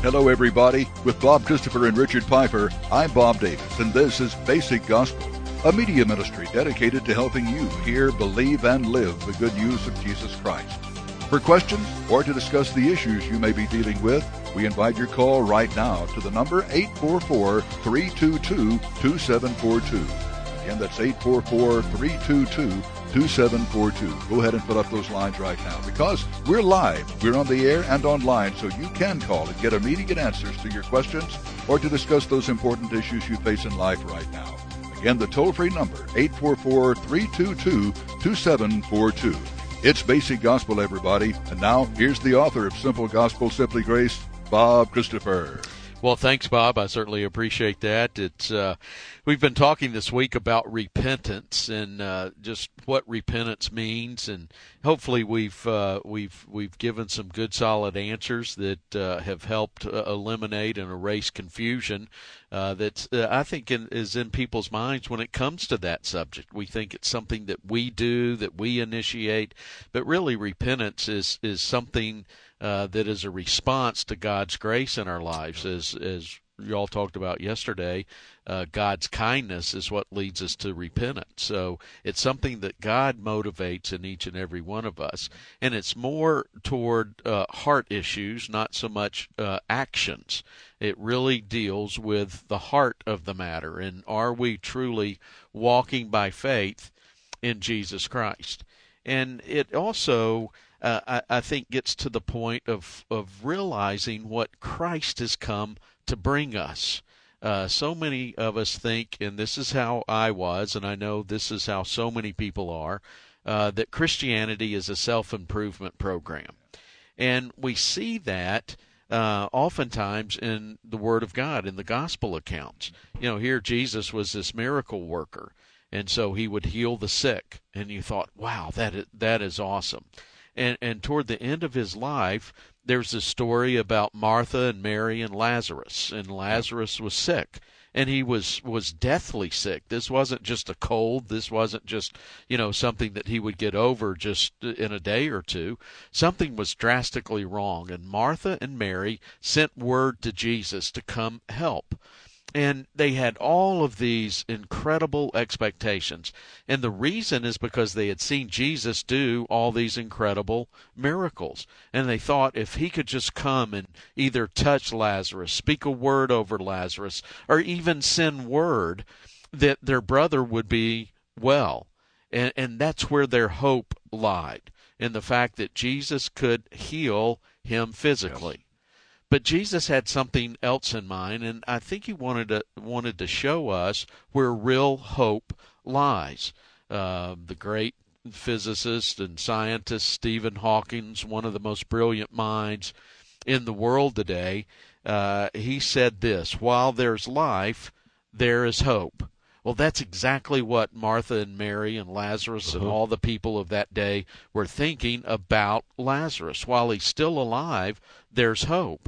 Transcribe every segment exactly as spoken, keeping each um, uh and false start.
Hello, everybody. With Bob Christopher and Richard Piper, I'm Bob Davis, and this is Basic Gospel, a media ministry dedicated to helping you hear, believe, and live the good news of Jesus Christ. For questions or to discuss the issues you may be dealing with, we invite your call right now to the number eight four four, three two two, two seven four two. Again, that's eight four four, three two two, two seven four two. Go ahead and fill up those lines right now because we're live. We're on the air and online, so you can call and get immediate answers to your questions or to discuss those important issues you face in life right now. Again, the toll-free number, eight four four, three two two, two seven four two. It's Basic Gospel, everybody. And now, here's the author of Simple Gospel, Simply Grace, Bob Christopher. Well, thanks, Bob. I certainly appreciate that. It's uh, we've been talking this week about repentance and uh, just what repentance means, and hopefully we've uh, we've we've given some good, solid answers that uh, have helped uh, eliminate and erase confusion uh, that uh, I think in, is in people's minds when it comes to that subject. We think it's something that we do, that we initiate, but really repentance is is something Uh, that is a response to God's grace in our lives. As as you all talked about yesterday, uh, God's kindness is what leads us to repentance. So it's something that God motivates in each and every one of us. And it's more toward uh, heart issues, not so much uh, actions. It really deals with the heart of the matter. And are we truly walking by faith in Jesus Christ? And it also Uh, I, I think gets to the point of, of realizing what Christ has come to bring us. Uh, so many of us think, and this is how I was, and I know this is how so many people are, uh, that Christianity is a self-improvement program. And we see that uh, oftentimes in the Word of God, in the gospel accounts. You know, here Jesus was this miracle worker, and so he would heal the sick. And you thought, wow, that is, that is awesome. And, and toward the end of his life, there's a story about Martha and Mary and Lazarus. And Lazarus was sick, and he was, was deathly sick. This wasn't just a cold. This wasn't just, you know, something that he would get over just in a day or two. Something was drastically wrong, and Martha and Mary sent word to Jesus to come help. And they had all of these incredible expectations. And the reason is because they had seen Jesus do all these incredible miracles. And they thought if he could just come and either touch Lazarus, speak a word over Lazarus, or even send word, that their brother would be well. And, and that's where their hope lied, in the fact that Jesus could heal him physically. Yes. But Jesus had something else in mind, and I think he wanted to wanted to show us where real hope lies. Uh, the great physicist and scientist Stephen Hawking, one of the most brilliant minds in the world today, uh, he said this: while there's life, there is hope. Well, that's exactly what Martha and Mary and Lazarus uh-huh. and all the people of that day were thinking about Lazarus. While he's still alive, there's hope.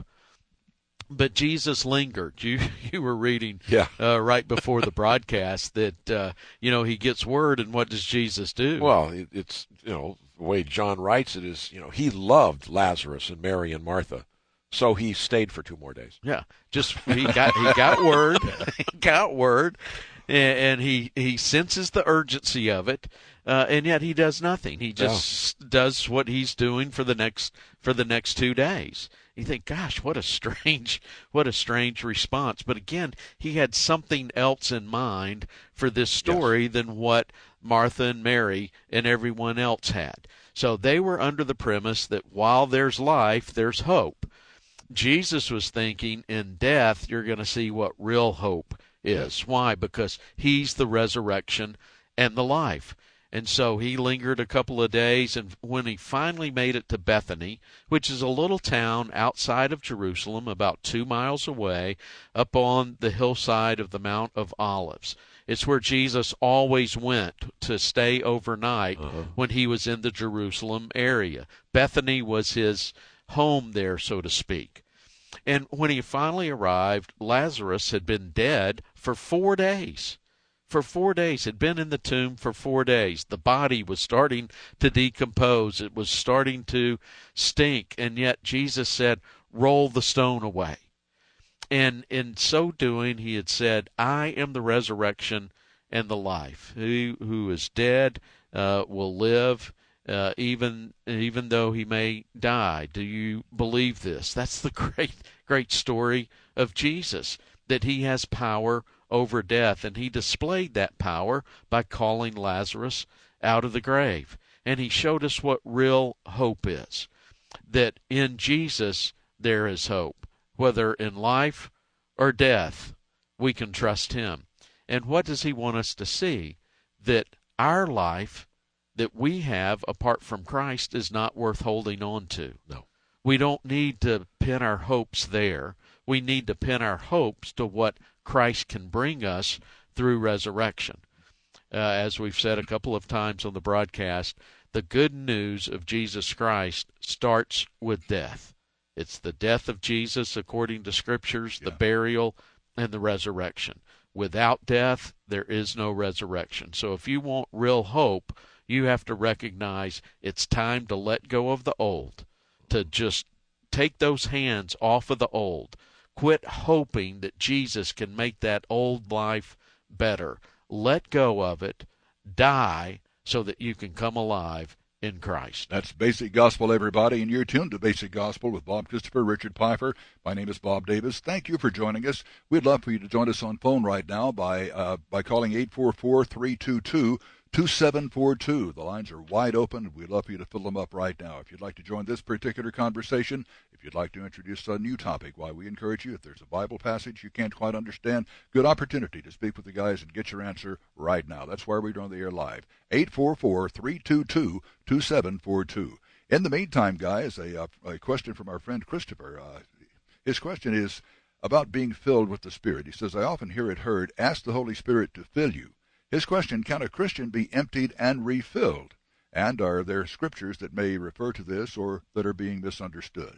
But Jesus lingered. You you were reading yeah. uh, right before the broadcast that, uh, you know, he gets word, and what does Jesus do? Well, it, it's, you know, the way John writes it is, you know, he loved Lazarus and Mary and Martha, so he stayed for two more days. Yeah, just he got he got word, he got word, and, and he, he senses the urgency of it, uh, and yet he does nothing. He just yeah. does what he's doing for the next for the next two days. You think, gosh, what a strange, what a strange response. But again, he had something else in mind for this story yes. than what Martha and Mary and everyone else had. So they were under the premise that while there's life, there's hope. Jesus was thinking, in death, you're going to see what real hope is. Yes. Why? Because he's the resurrection and the life. And so he lingered a couple of days, and when he finally made it to Bethany, which is a little town outside of Jerusalem, about two miles away, up on the hillside of the Mount of Olives. It's where Jesus always went to stay overnight uh-huh. when he was in the Jerusalem area. Bethany was his home there, so to speak. And when he finally arrived, Lazarus had been dead for four days. For four days, had been in the tomb for four days. The body was starting to decompose. It was starting to stink. And yet Jesus said, roll the stone away. And in so doing, he had said, I am the resurrection and the life. He who is dead uh, will live, uh, even even though he may die. Do you believe this? That's the great, great story of Jesus, that he has power over death, and he displayed that power by calling Lazarus out of the grave. And he showed us what real hope is, that in Jesus there is hope. Whether in life or death, we can trust him. And what does he want us to see? That our life that we have apart from Christ is not worth holding on to. No. We don't need to pin our hopes there. We need to pin our hopes to what Christ can bring us through resurrection. Uh, as we've said a couple of times on the broadcast, the good news of Jesus Christ starts with death. It's the death of Jesus according to Scriptures, yeah. the burial, and the resurrection. Without death, there is no resurrection. So if you want real hope, you have to recognize it's time to let go of the old, to just take those hands off of the old. Quit hoping that Jesus can make that old life better. Let go of it, die, so that you can come alive in Christ. That's Basic Gospel, everybody, and you're tuned to Basic Gospel with Bob Christopher, Richard Pfeiffer. My name is Bob Davis. Thank you for joining us. We'd love for you to join us on phone right now by uh, by calling eight four four, three two two, two seven four two. The lines are wide open. We'd love for you to fill them up right now. If you'd like to join this particular conversation, if you'd like to introduce a new topic, why we encourage you, if there's a Bible passage you can't quite understand, good opportunity to speak with the guys and get your answer right now. That's why we're on the air live. eight four four, three two two, two seven four two. In the meantime, guys, a, a question from our friend Christopher. Uh, his question is about being filled with the Spirit. He says, I often hear it heard, ask the Holy Spirit to fill you. His question, can a Christian be emptied and refilled? And are there scriptures that may refer to this or that are being misunderstood?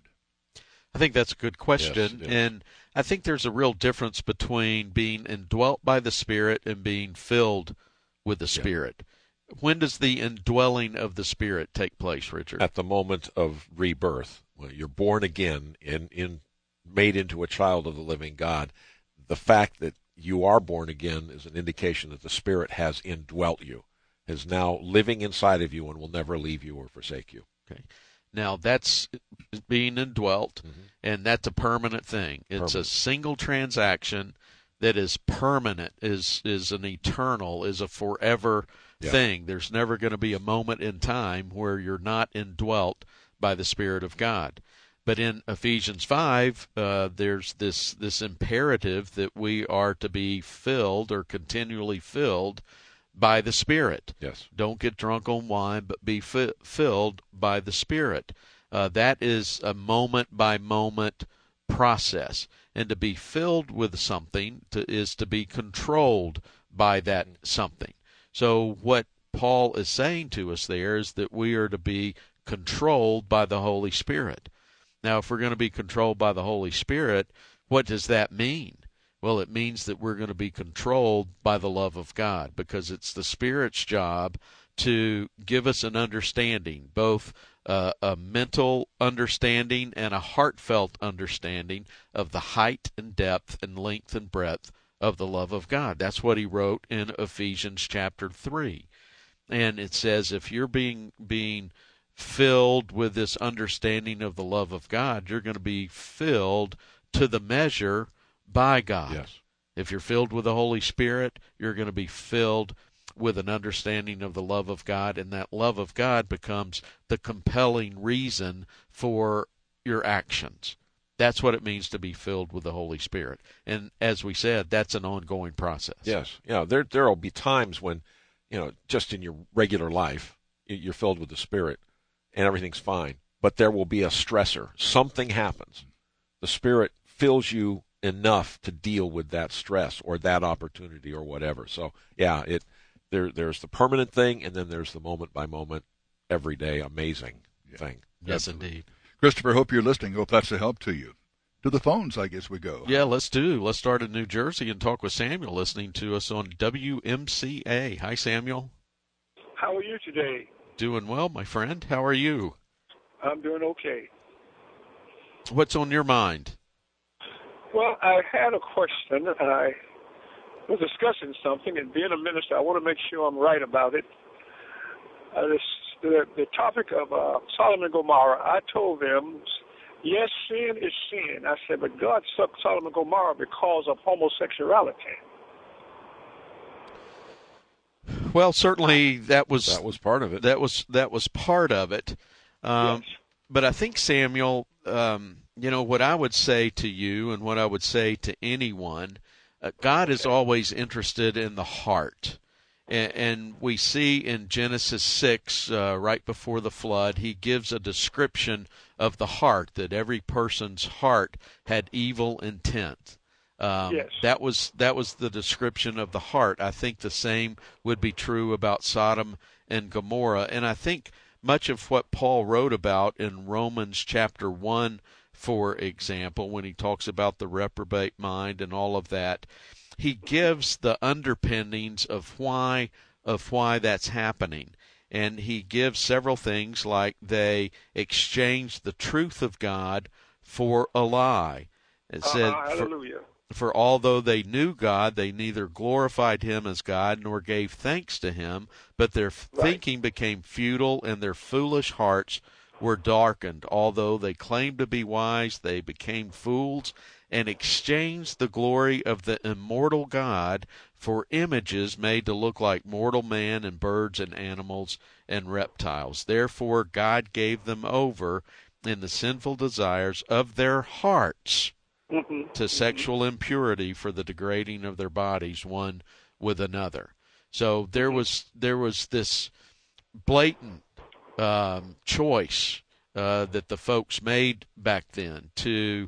I think that's a good question. Yes, yes. And I think there's a real difference between being indwelt by the Spirit and being filled with the Spirit. Yeah. When does the indwelling of the Spirit take place, Richard? At the moment of rebirth. When you're born again and in, made into a child of the living God. The fact that you are born again is an indication that the Spirit has indwelt you, is now living inside of you and will never leave you or forsake you. Okay. Now, that's being indwelt, mm-hmm. and that's a permanent thing. It's permanent. A single transaction that is permanent, is is an eternal, is a forever yeah. thing. There's never going to be a moment in time where you're not indwelt by the Spirit of God. But in Ephesians five, uh, there's this this imperative that we are to be filled or continually filled by the Spirit. Yes. Don't get drunk on wine, but be fi- filled by the Spirit. Uh, that is a moment-by-moment process. And to be filled with something to, is to be controlled by that something. So what Paul is saying to us there is that we are to be controlled by the Holy Spirit. Now, if we're going to be controlled by the Holy Spirit, what does that mean? Well, it means that we're going to be controlled by the love of God, because it's the Spirit's job to give us an understanding, both uh, a mental understanding and a heartfelt understanding of the height and depth and length and breadth of the love of God. That's what he wrote in Ephesians chapter three. And it says if you're being being filled with this understanding of the love of God, you're going to be filled to the measure by God. Yes. If you're filled with the Holy Spirit, you're going to be filled with an understanding of the love of God, and that love of God becomes the compelling reason for your actions. That's what it means to be filled with the Holy Spirit. And as we said, that's an ongoing process. Yes. Yeah, there there will be times when, you know, just in your regular life, you're filled with the Spirit and everything's fine. But there will be a stressor. Something happens. The Spirit fills you enough to deal with that stress or that opportunity or whatever. So, yeah, it there there's the permanent thing, and then there's the moment-by-moment, everyday, amazing yeah. thing. Yes, indeed. Christopher, hope you're listening. Hope that's a help to you. To the phones, I guess we go. Yeah, let's do. Let's start in New Jersey and talk with Samuel, listening to us on W M C A. Hi, Samuel. How are you today? Doing well, my friend. How are you? I'm doing okay. What's on your mind? Well, I had a question. I was discussing something, and being a minister, I want to make sure I'm right about it. Uh, this, the, the topic of uh, Sodom and Gomorrah, I told them, yes, sin is sin. I said, but God sucked Sodom and Gomorrah because of homosexuality. Well, certainly that was That was part of it. That was that was part of it. Um, Yes. But I think, Samuel, um, you know, what I would say to you and what I would say to anyone, uh, God is always interested in the heart. And, and we see in Genesis six, uh, right before the flood, he gives a description of the heart, that every person's heart had evil intent. Um, Yes. That was that was the description of the heart. I think the same would be true about Sodom and Gomorrah. And I think much of what Paul wrote about in Romans chapter one, for example, when he talks about the reprobate mind and all of that, he gives the underpinnings of why of why that's happening. And he gives several things, like they exchanged the truth of God for a lie. It Uh-huh, said, for, hallelujah. For although they knew God, they neither glorified him as God nor gave thanks to him, but their Right. thinking became futile and their foolish hearts were darkened. Although they claimed to be wise, they became fools and exchanged the glory of the immortal God for images made to look like mortal man and birds and animals and reptiles. Therefore God gave them over in the sinful desires of their hearts Mm-hmm. to sexual impurity for the degrading of their bodies one with another. So there was there was this blatant um, choice uh, that the folks made back then to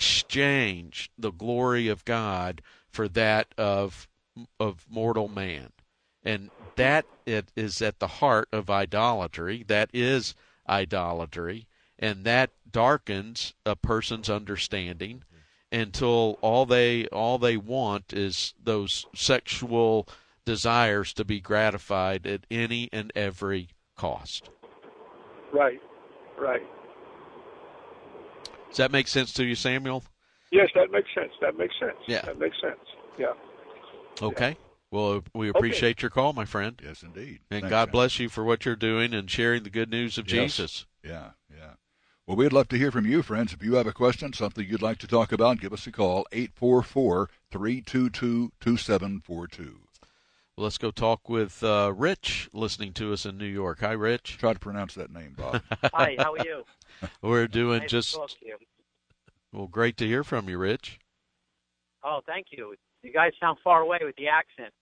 exchange the glory of God for that of of mortal man, and that it is at the heart of idolatry. That is idolatry, and that darkens a person's understanding until all they all they want is those sexual desires to be gratified at any and every cost. Right, right. Does that make sense to you, Samuel? Yes, that makes sense. That makes sense. Yeah. That makes sense. Yeah. Okay. Well, we appreciate your call, my friend. Yes, indeed. And Thanks, God Sam. bless you for what you're doing and sharing the good news of Yes. Jesus. Yeah, yeah. Well, we'd love to hear from you, friends. If you have a question, something you'd like to talk about, give us a call, eight four four, three two two, two seven four two. Well, let's go talk with uh, Rich, listening to us in New York. Hi, Rich. Try to pronounce that name, Bob. Hi, how are you? We're doing Nice just, to talk to you. well, great to hear from you, Rich. Oh, thank you. You guys sound far away with the accent.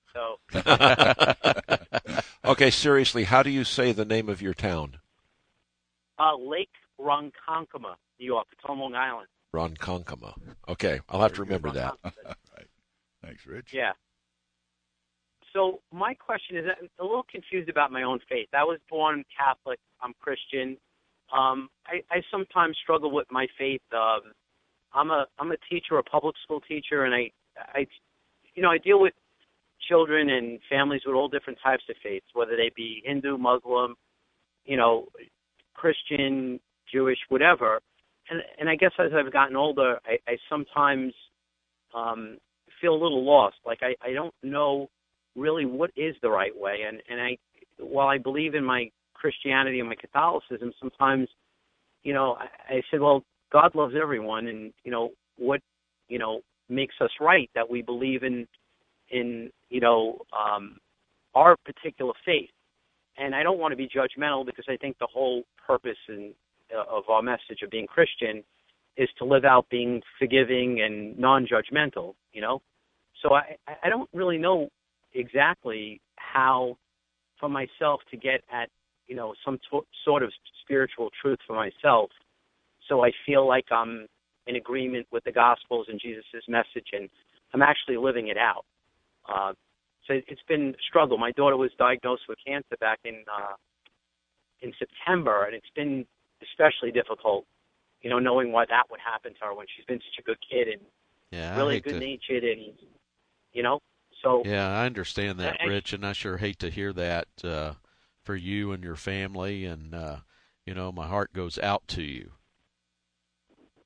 So, Okay, seriously, how do you say the name of your town? uh, Lake Ronkonkoma, New York. It's on Long Island. Ronkonkoma. Okay, I'll have to remember that. Ronkonkoma. Right. Thanks, Rich. Yeah. So my question is, I'm a little confused about my own faith. I was born Catholic. I'm Christian. Um, I, I sometimes struggle with my faith. Um, I'm a I'm a teacher, a public school teacher, and I I you know I deal with children and families with all different types of faiths, whether they be Hindu, Muslim, you know, Christian, Jewish, whatever. And and I guess as I've gotten older, I, I sometimes um, feel a little lost. Like I, I don't know really what is the right way. And and I while I believe in my Christianity and my Catholicism, sometimes, you know, I, I said, well, God loves everyone, and you know what, you know, makes us right that we believe in in you know um, our particular faith. And I don't want to be judgmental, because I think the whole purpose and uh, of our message of being Christian is to live out being forgiving and non-judgmental. You know, so I I don't really know exactly how for myself to get at you know some t- sort of spiritual truth for myself. So I feel like I'm in agreement with the Gospels and Jesus' message, and I'm actually living it out. Uh, so it's been a struggle. My daughter was diagnosed with cancer back in uh, in September, and it's been especially difficult, you know, knowing why that would happen to her when she's been such a good kid and Yeah, I really hate to- good-natured, and you know. So Yeah, I understand that, I- I- Rich, and I sure hate to hear that uh, for you and your family. And uh, you know, my heart goes out to you.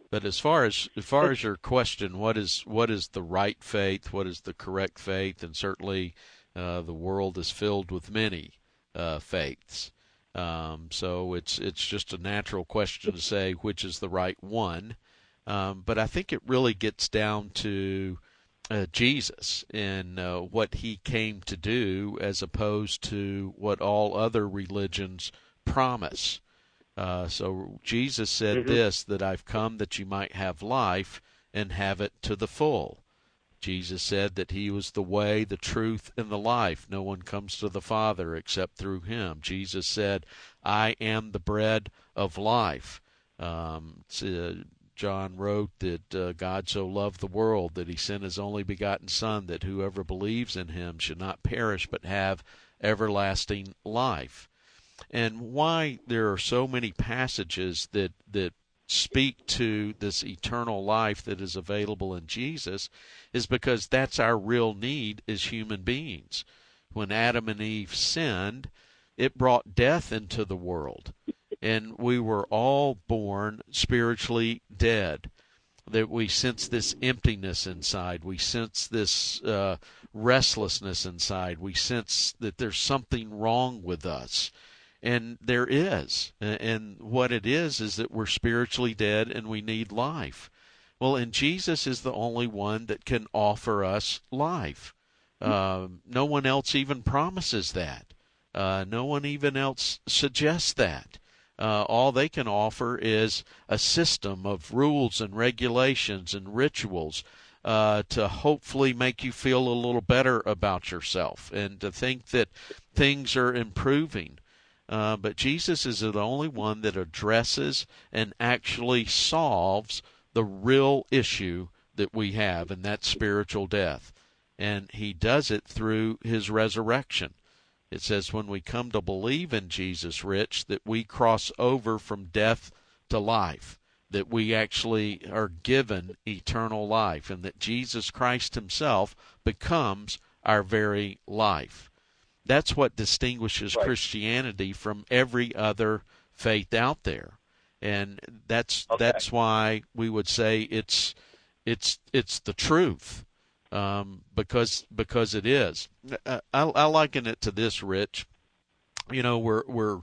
But as far as as far as your question, what is what is the right faith? What is the correct faith? And certainly, uh, the world is filled with many uh, faiths. Um, so it's it's just a natural question to say which is the right one. Um, but I think it really gets down to uh, Jesus and uh, what he came to do, as opposed to what all other religions promise. Uh, so Jesus said mm-hmm. this, that I've come that you might have life and have it to the full. Jesus said that he was the way, the truth, and the life. No one comes to the Father except through him. Jesus said, I am the bread of life. Um, uh, John wrote that uh, God so loved the world that he sent his only begotten Son, that whoever believes in him should not perish but have everlasting life. And why there are so many passages that, that speak to this eternal life that is available in Jesus is because that's our real need as human beings. When Adam and Eve sinned, it brought death into the world, and we were all born spiritually dead. That we sense this emptiness inside. We sense this uh, restlessness inside. We sense that there's something wrong with us. And there is. And what it is is that we're spiritually dead and we need life. Well, and Jesus is the only one that can offer us life. Uh, no one else even promises that. Uh, no one even else suggests that. Uh, all they can offer is a system of rules and regulations and rituals uh, to hopefully make you feel a little better about yourself and to think that things are improving. Uh, but Jesus is the only one that addresses and actually solves the real issue that we have, and that's spiritual death. And he does it through his resurrection. It says when we come to believe in Jesus, Rich, that we cross over from death to life, that we actually are given eternal life, and that Jesus Christ himself becomes our very life. That's what distinguishes right. Christianity from every other faith out there. And that's okay. that's why we would say it's it's it's the truth. Um, because because it is. I, I liken it to this, Rich. You know, we're we're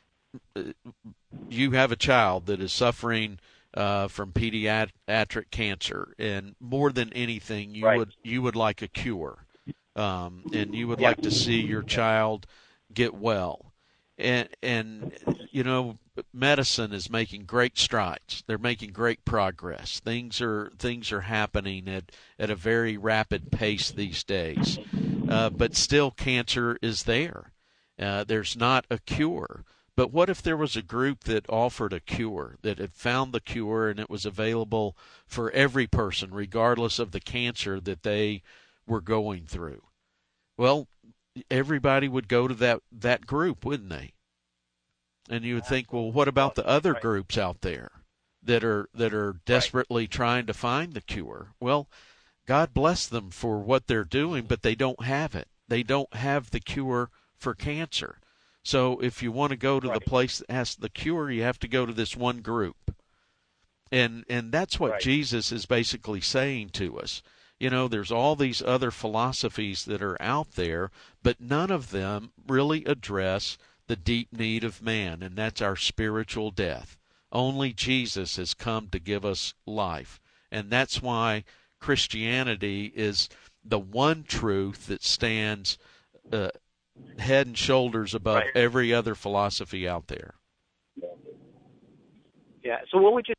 you have a child that is suffering uh, from pediatric cancer, and more than anything, you right. would you would like a cure, um, and you would yeah. like to see your child get well. And and you know, medicine is making great strides. They're making great progress. Things are things are happening at, at a very rapid pace these days. Uh, but still, cancer is there. Uh, there's not a cure. But what if there was a group that offered a cure, that had found the cure, and it was available for every person, regardless of the cancer that they were going through? Well, everybody would go to that, that group, wouldn't they? And you would think, well, what about the other groups out there that are that are desperately right. trying to find the cure? Well, God bless them for what they're doing, but they don't have it. They don't have the cure for cancer. So if you want to go to right. the place that has the cure, you have to go to this one group. And and that's what right. Jesus is basically saying to us. You know, there's all these other philosophies that are out there, but none of them really address the deep need of man, and that's our spiritual death. Only Jesus has come to give us life. And that's why Christianity is the one truth that stands uh, head and shoulders above right. every other philosophy out there. Yeah, so what would you...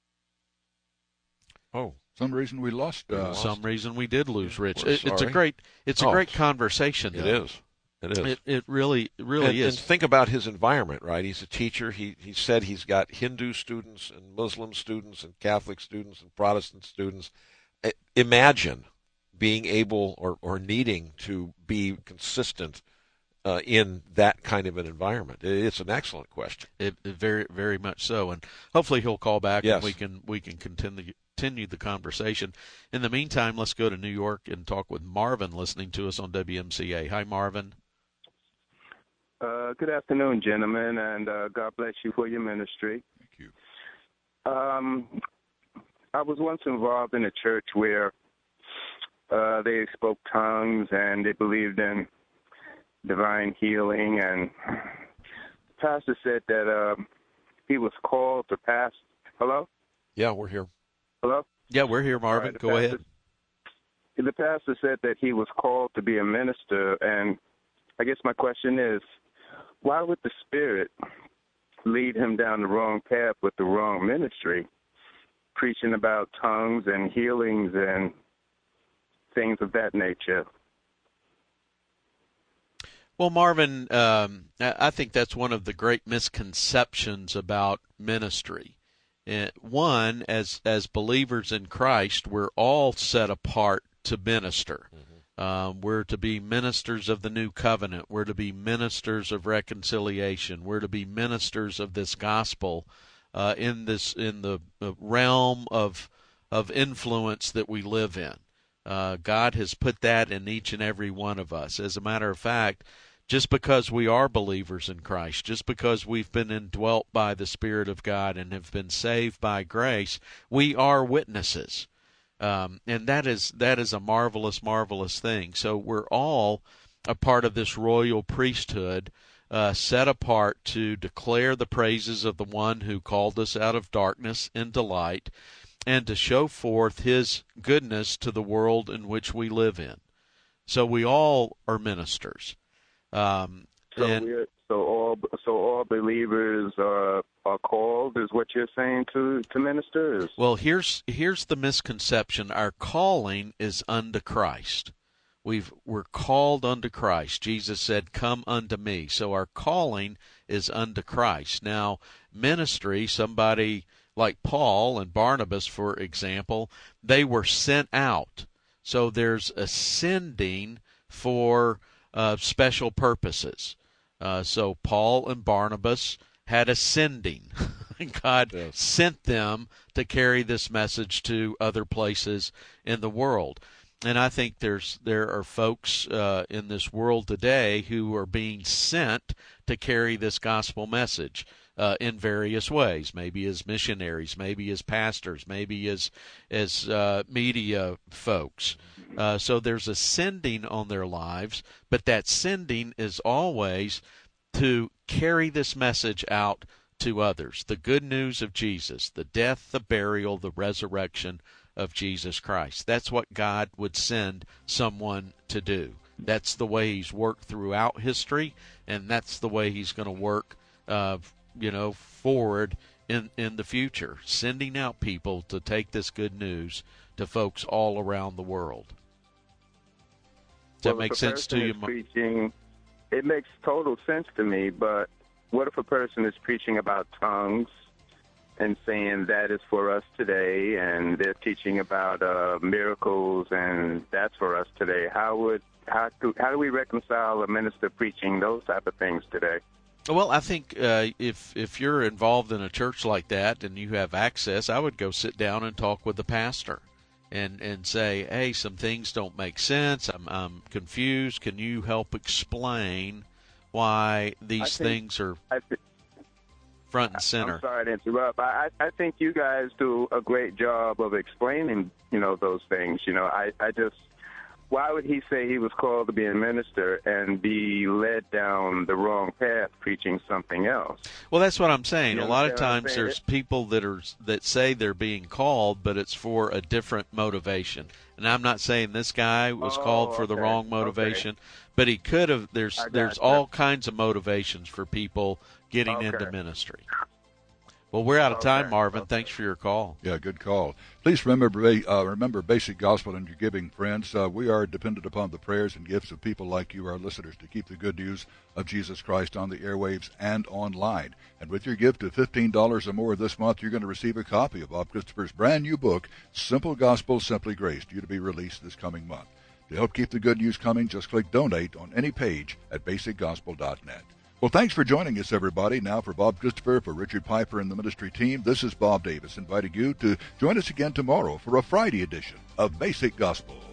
Oh. Some reason we lost. Uh, lost. Some reason we did lose, Rich. It, it's a great, it's oh, a great conversation. It though. is. It is. It, it really, it really and, is. And think about his environment, right? He's a teacher. He he said he's got Hindu students and Muslim students and Catholic students and Protestant students. Imagine being able or, or needing to be consistent uh, in that kind of an environment. It's an excellent question. It, it very, very much so. And hopefully he'll call back yes. and we can we can continue. continue the conversation. In the meantime, let's go to New York and talk with Marvin, listening to us on W M C A. Hi, Marvin. Uh, good afternoon, gentlemen, and uh, God bless you for your ministry. Thank you. Um, I was once involved in a church where uh, they spoke tongues and they believed in divine healing, and the pastor said that uh, he was called to pass. Hello? Yeah, we're here. Hello? Yeah, we're here, Marvin. Right, Go pastor, ahead. The pastor said that he was called to be a minister, and I guess my question is, why would the Spirit lead him down the wrong path with the wrong ministry, preaching about tongues and healings and things of that nature? Well, Marvin, um, I think that's one of the great misconceptions about ministry. Uh, one, as as believers in Christ, we're all set apart to minister. Mm-hmm. Um, we're to be ministers of the new covenant. We're to be ministers of reconciliation. We're to be ministers of this gospel uh, in this in the realm of of influence that we live in. Uh, God has put that in each and every one of us. As a matter of fact, just because we are believers in Christ, just because we've been indwelt by the Spirit of God and have been saved by grace, we are witnesses. Um, and that is that is a marvelous, marvelous thing. So we're all a part of this royal priesthood, uh, set apart to declare the praises of the one who called us out of darkness into light, and to show forth his goodness to the world in which we live in. So we all are ministers. Um, so and, we're, so all so all believers are are called, is what you're saying, to to ministers? Well, here's here's the misconception. Our calling is unto Christ. We've we're called unto Christ. Jesus said, "Come unto me." So our calling is unto Christ. Now, ministry, somebody like Paul and Barnabas, for example, they were sent out. So there's a sending for Uh, special purposes. Uh, so Paul and Barnabas had a sending. God yes. sent them to carry this message to other places in the world. And I think there's there are folks uh, in this world today who are being sent to carry this gospel message uh, in various ways, maybe as missionaries, maybe as pastors, maybe as as uh, media folks. Uh, so there's a sending on their lives, but that sending is always to carry this message out to others, the good news of Jesus, the death, the burial, the resurrection of Jesus Christ. That's what God would send someone to do. That's the way he's worked throughout history, and that's the way he's going to work, uh, you know, forward in, in the future, sending out people to take this good news to folks all around the world. Does well, that make sense to you? Preaching, it makes total sense to me, but what if a person is preaching about tongues and saying that is for us today, and they're teaching about uh, miracles and that's for us today? How would how do, how do we reconcile a minister preaching those type of things today? Well, I think uh, if if you're involved in a church like that and you have access, I would go sit down and talk with the pastor and and say, hey, some things don't make sense. I'm, I'm confused. Can you help explain why these think, things are th- front and center? I'm sorry to interrupt. I, I think you guys do a great job of explaining, you know, those things. You know, I, I just, why would he say he was called to be a minister and be led down the wrong path preaching something else? Well, that's what I'm saying. You a lot of times there's people that are that say they're being called, but it's for a different motivation. And I'm not saying this guy was oh, called for okay. the wrong motivation, okay. but he could have. There's there's you. all kinds of motivations for people getting okay. into ministry. Well, we're out of time, okay. Marvin. Okay. Thanks for your call. Yeah, good call. Please remember uh, remember Basic Gospel in your giving, friends. Uh, we are dependent upon the prayers and gifts of people like you, our listeners, to keep the good news of Jesus Christ on the airwaves and online. And with your gift of fifteen dollars or more this month, you're going to receive a copy of Bob Christopher's brand new book, Simple Gospel, Simply Grace, due to be released this coming month. To help keep the good news coming, just click Donate on any page at basic gospel dot net. Well, thanks for joining us, everybody. Now for Bob Christopher, for Richard Piper and the ministry team, this is Bob Davis inviting you to join us again tomorrow for a Friday edition of Basic Gospel.